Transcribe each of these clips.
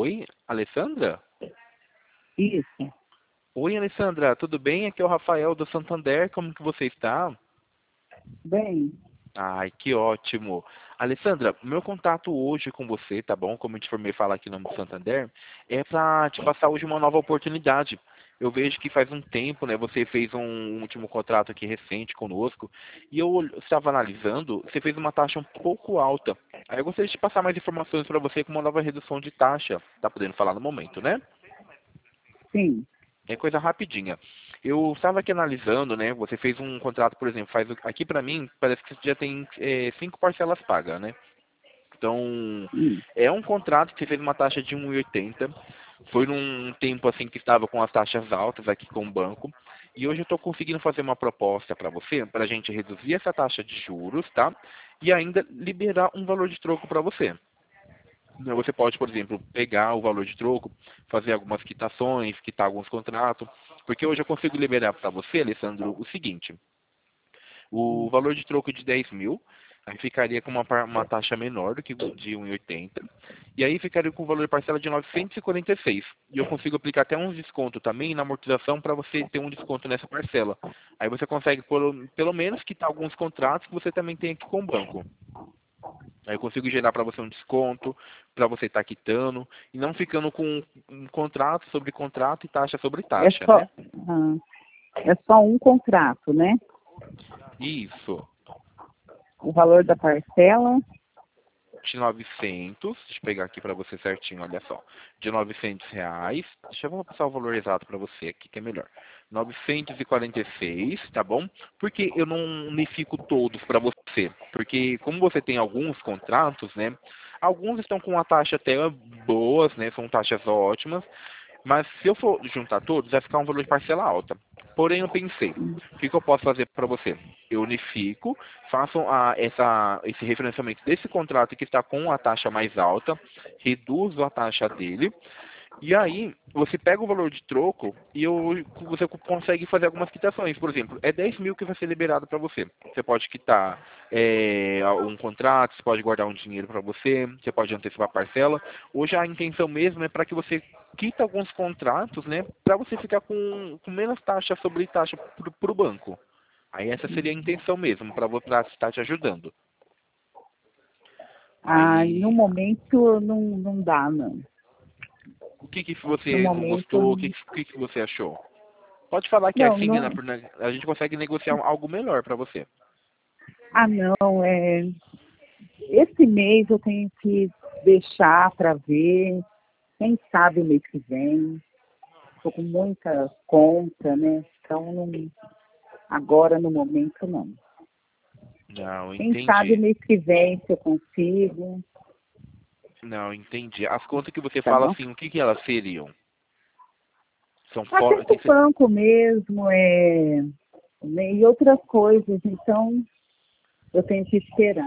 Oi, Alessandra? Isso. Oi, Alessandra, tudo bem? Aqui é o Rafael do Santander, como que você está? Bem, Ai, que ótimo. Alessandra, meu contato hoje com você, tá bom? Como eu te formei falar aqui no nome do Santander, é para te passar hoje uma nova oportunidade. Eu vejo que faz um tempo, né, você fez um último contrato aqui recente conosco, e eu estava analisando, você fez uma taxa um pouco alta. Aí eu gostaria de passar mais informações para você com uma nova redução de taxa. Tá podendo falar no momento, né? sim. É coisa rapidinha. Eu estava aqui analisando, né? Você fez um contrato, por exemplo, aqui para mim parece que você já tem 5 parcelas pagas, né? Então Hum. é um contrato que você fez uma taxa de 1,80. Foi num tempo assim que estava com as taxas altas aqui com o banco. E hoje eu estou conseguindo fazer uma proposta para você, para a gente reduzir essa taxa de juros, tá? E ainda liberar um valor de troco para você. Você pode, por exemplo, pegar o valor de troco, fazer algumas quitações, quitar alguns contratos, porque hoje eu consigo liberar para você, Alessandro, o seguinte: o valor de troco de 10 mil, aí ficaria com uma taxa menor do que de 1,80, e aí ficaria com o valor de parcela de 946. E eu consigo aplicar até um desconto também na amortização para você ter um desconto nessa parcela. Aí você consegue, pelo menos, quitar alguns contratos que você também tem aqui com o banco. Aí eu consigo gerar para você um desconto, para você estar quitando, e não ficando com um contrato sobre contrato e taxa sobre É taxa, só, né? ah, é só um contrato, né? Isso. O valor da parcela, De 900, deixa eu pegar aqui para você certinho, olha só. De R$ 900, deixa eu vou passar o valor exato para você aqui, que é melhor. 946, tá bom? Porque eu não unifico todos para você. Porque como você tem alguns contratos, né? Alguns estão com uma taxa até boas, né? São taxas ótimas. Mas se eu for juntar todos, vai ficar um valor de parcela alta. Porém, eu pensei, o que eu posso fazer para você? Eu unifico, faço esse referenciamento desse contrato que está com a taxa mais alta, reduzo a taxa dele, e aí você pega o valor de troco e você consegue fazer algumas quitações. Por exemplo, é 10 mil que vai ser liberado para você. Você pode quitar um contrato, você pode guardar um dinheiro para você pode antecipar a parcela. Hoje a intenção mesmo é para que você quita alguns contratos, né? Para você ficar com menos taxa sobre taxa para o banco. Aí essa seria a intenção mesmo, para estar te ajudando. no Aí, momento não dá, não. o que que No você não momento, gostou? O que que você achou? Pode falar que é não, assim, não. né? A gente consegue negociar algo melhor para você. Ah, não, esse mês eu tenho que deixar para ver, quem sabe o mês que vem. Estou com muita conta, né? Então, agora no momento não. Não, Quem sabe o entendi. mês que vem se eu consigo, Não, entendi. As contas que você tá fala bom? assim, o que que elas seriam? São Até fora. o banco mesmo, né, e outras coisas, então eu tenho que esperar.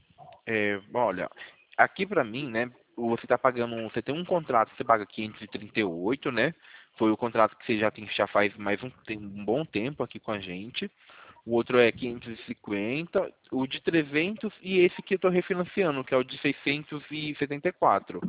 Olha, aqui pra mim, né? Você tá pagando, você tem um contrato, você paga 538, né? Foi o contrato que você já faz um bom tempo aqui com a gente. O outro é 550, o de 300 e esse que eu estou refinanciando, que é o de 674.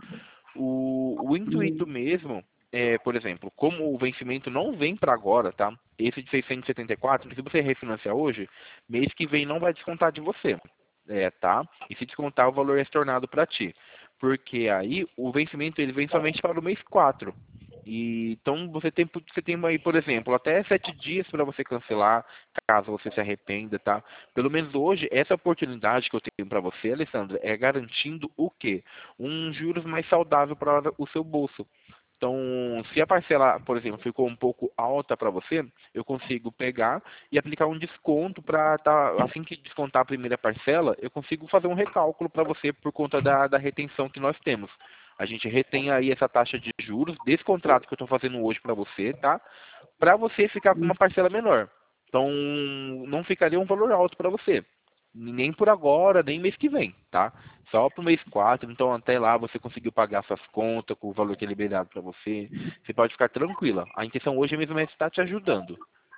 O intuito Hum. mesmo é, por exemplo, como o vencimento não vem para agora, tá? Esse de 674, se você refinanciar hoje, mês que vem não vai descontar de você, tá? E se descontar, o valor é estornado para ti. Porque aí o vencimento ele vem somente para o mês 4. E, então você tem aí, por exemplo, até 7 dias para você cancelar, caso você se arrependa, tá? Pelo menos hoje, essa oportunidade que eu tenho para você, Alessandra, é garantindo o quê? Um juros mais saudável para o seu bolso. Então, se a parcela, por exemplo, ficou um pouco alta para você, eu consigo pegar e aplicar um desconto para assim que descontar a primeira parcela, eu consigo fazer um recálculo para você por conta da retenção que nós temos. A gente retém aí essa taxa de juros desse contrato que eu estou fazendo hoje para você, tá? Para você ficar com uma parcela menor. Então, não ficaria um valor alto para você. Nem por agora, nem mês que vem, tá? Só pro mês 4. Então até lá você conseguiu pagar suas contas com o valor que é liberado para você. Você pode ficar tranquila. A intenção hoje mesmo é estar te ajudando.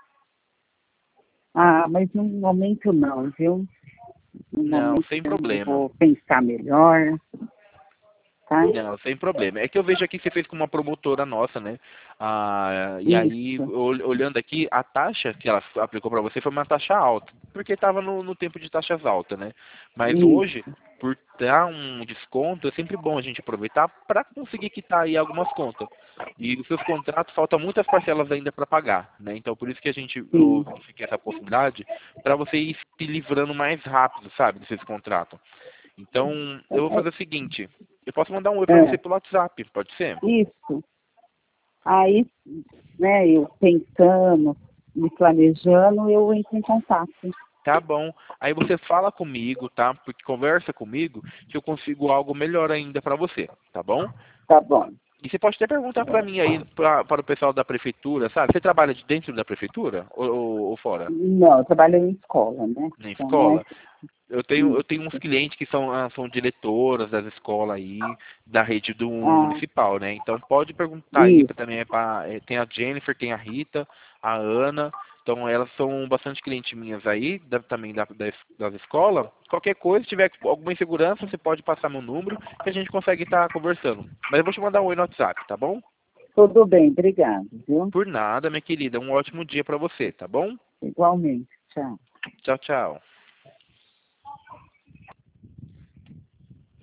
Ah, mas no momento não, viu? No Não, momento sem eu problema. vou pensar melhor, tá? Não, sem problema. É que eu vejo aqui que você fez com uma promotora nossa, né? E aí, Isso. olhando aqui, a taxa que ela aplicou para você foi uma taxa alta, porque estava no tempo de taxas altas, né? Mas hoje, Isso. por dar um desconto, é sempre bom a gente aproveitar para conseguir quitar aí algumas contas. E os seus contratos, faltam muitas parcelas ainda para pagar, né? Então, por isso que eu Sim. verifiquei essa possibilidade, para você ir se livrando mais rápido, sabe, desses contratos. Então, eu vou fazer o seguinte, eu posso mandar um oi para você É, pelo WhatsApp, pode ser? isso. Aí, né, eu pensando, me planejando, eu entro em contato. Tá bom. Aí você fala comigo, tá? Porque conversa comigo que eu consigo algo melhor ainda para você, tá bom? Tá bom. E você pode até perguntar para mim aí, para o pessoal da prefeitura, sabe? Você trabalha de dentro da prefeitura ou fora? Não, eu trabalho em escola, né? Na Então, não é escola? Eu tenho uns isso. clientes que são diretoras das escolas aí, da rede do Ah, municipal, né? Então pode perguntar aí isso. também, tem a Jennifer, tem a Rita, a Ana, então elas são bastante clientes minhas aí, também das escolas. Qualquer coisa, se tiver alguma insegurança, você pode passar meu número que a gente consegue estar conversando. Mas eu vou te mandar um oi no WhatsApp, tá bom? Tudo bem, obrigado, viu? Por nada, minha querida, um ótimo dia para você, tá bom? Igualmente. Tchau. Tchau, tchau.